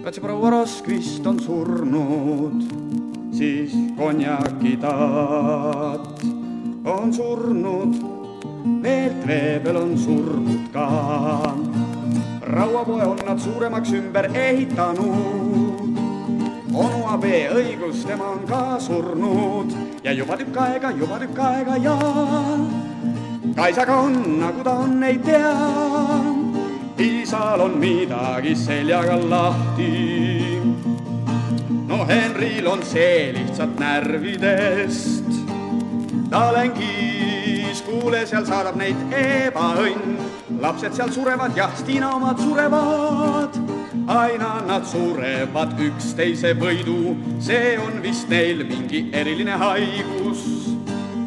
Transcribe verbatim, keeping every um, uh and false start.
Katse proua Roskvist on surnud, siis konjakitat on surnud, Neelt Veebel on surnud ka. Rauapoe on nad suuremaks ümber ehitanud, onu Abe õigus tema on ka surnud ja juba tükk aega, juba tükk aega ja Kaisaga on, nagu ta on, ei tea. Isal on midagi seljaga lahti. No Henril on see lihtsalt närvidest. Talengis, kuule, seal saadab neid ebaõnn. Lapsed seal surevad ja Stiina omad surevad. Aina nad surevad üksteise võidu. See on vist neil mingi eriline haigus.